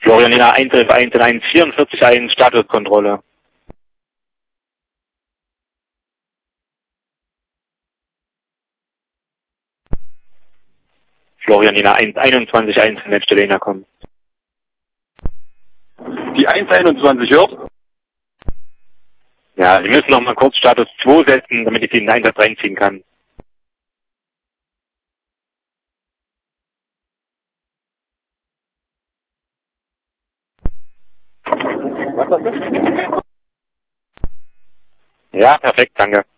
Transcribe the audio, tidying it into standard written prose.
Florianina 111 44 Statuskontrolle. Florianina 121 Netzstelle Innercom. Die 121 hört? Ja, Sie müssen noch mal kurz Status 2 setzen, damit ich Sie in den Einsatz reinziehen kann. Was hast du? Ja, perfekt, danke.